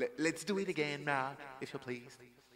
Let's do it again now, if you please.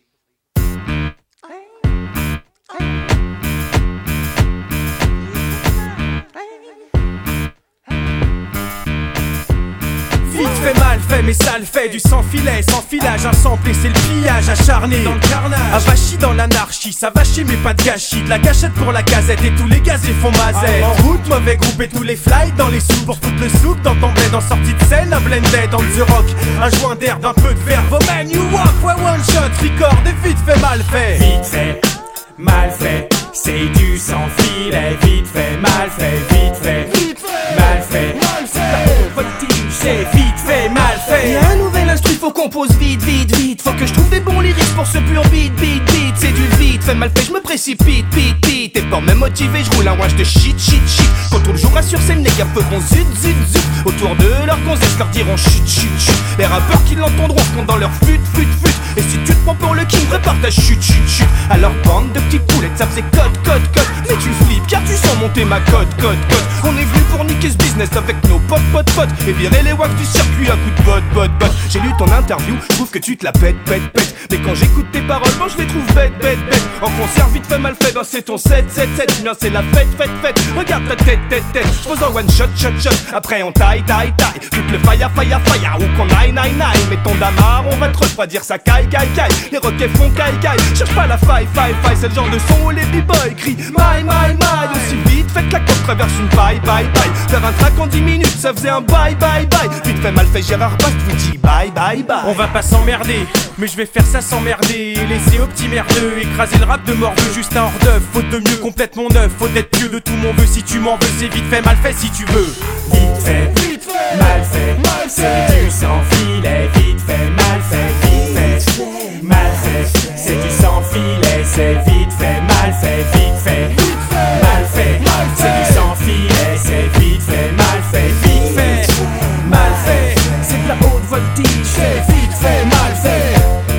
Vite fait, mal fait, mais ça le fait. Du sans filet, sans filage, un sample et c'est le pillage acharné. Dans le carnage, avachi dans l'anarchie, ça va chier mais pas de gâchis. De la gâchette pour la casette et tous les gazés font mazette. En route, mauvais groupe et tous les flights dans les sous. Pour foutre le souk dans ton bled en sortie de scène. Un blended on the rock, un joint d'air d'un peu de verve. Oh man, you walk, ouais one shot, record et vite fait, mal fait. Vite fait, mal fait, c'est du sans filet. Vite fait, mal fait, vite fait, mal fait, mal fait. C'est vite fait, mal fait. Y'a un nouvel instru, faut qu'on pose vite, vite, vite. Faut que je trouve des bons lyrics pour ce pur beat, beat, beat. C'est du vite fait, mal fait, je me précipite, pit, pit. T'es pas même motivé, je roule un wash de shit, shit, shit. Quand tout le jour rassure, c'est les gars feront zut, zut, zut. Autour de leur gonzesse, leur diront chut, chut, chut. Les rappeurs qui l'entendront se comptent dans leur flûte, flûte, flûte. Et si tu te prends pour le king, prépare ta chute, chute, chute. Alors bande de petites poulettes, ça faisait code, code, code. Mais tu flippes car tu sens monter ma cote, code, code. On est venu pour niquer ce business avec nos potes, potes, potes. Et virer les wacks du circuit à coup de botte, botte, botte. J'ai lu ton interview, je trouve que tu te la pètes, pètes, pètes. Mais quand j'écoute tes paroles, moi je les trouve bêtes, bêtes, bêtes. En concert vite fait, mal fait, ben c'est ton 7, 7, 7. Bien c'est la fête, fête, fête. Regarde ta tête, tête, tête. J'pose en one shot, shot, shot. Après on taille, taille, taille. Toute le fire, fire, fire. Ou qu'on aille, aille, aille. Mais ton damar, on va te refroidir, ça caille, caille, caille. Les roquets font caille, caille. Cherche pas la faille, faille, faille. C'est le genre de son où les b-boys crient my, my, my. Aussi vite fait que la côte traverse une paille, paille, paille. Faire un track en 10 minutes, ça faisait un bye, bye, bye. Vite fait, mal fait, Gérard Bast vous dit bye, bye, bye. On va pas s'emmerder, mais je vais faire ça s'emmerder. Laisser au petit merdeux, écraser le rap de morveux. Juste un hors d'œuvre, faute de mieux, complète mon œuf. Faut être pieux de tout mon vœu, si tu m'en veux. C'est vite fait, mal fait si tu veux. Vite fait, mal fait, c'est du sans filet. Vite fait, mal fait, vite fait, mal fait. C'est du sans filet, c'est vite fait, mal fait, vite fait, mal fait. C'est du sans filet, c'est vite fait, mal fait, vite fait, mal fait. C'est de la haute voltige, c'est vite fait, mal fait.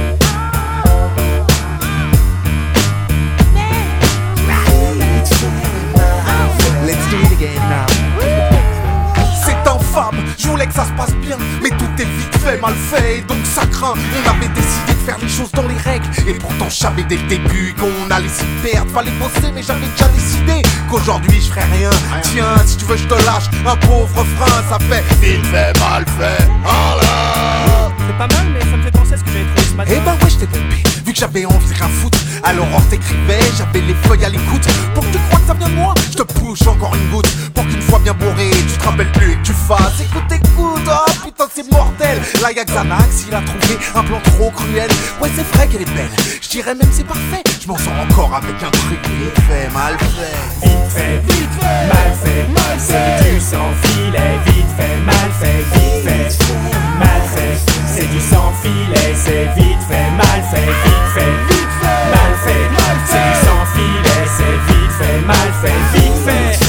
Let's do it again now. C'est infâme, je voulais que ça se passe bien, mais tout est vite fait, mal fait, donc ça craint. On avait décidé de faire les choses dans les règles, et pourtant je savais dès le début qu'on allait s'y perdre. Fallait bosser, mais j'avais déjà décidé qu'aujourd'hui je ferais rien. Tiens, si tu veux je te lâche un pauvre refrain, ça fait vite fait, mal fait. Voilà. C'est pas mal, mais ça me fait penser à ce que j'avais trouvé ce matin. Eh ben ouais, je t'ai pompé, vu que j'avais envie de rien foutre. Alors on t'écrivait, j'avais les feuilles à l'écoute. Pour que tu crois que ça vient de moi, je te push encore une goutte. Pour qu'une fois bien bourré, tu te rappelles plus et que tu fasses écoute, écoute, oh putain c'est mortel. Là y'a Xanax, il a trouvé un plan trop cruel. Ouais c'est vrai qu'elle est belle, je dirais même c'est parfait. Je m'en sors encore avec un truc vite fait, mal fait. Vite fait, mal fait, c'est du sans filet. Vite fait, mal fait, vite fait, mal fait. C'est du sans filet, c'est vite fait, mal fait, vite fait, mal fait. C'est du sans filet, c'est vite fait, mal fait, vite fait.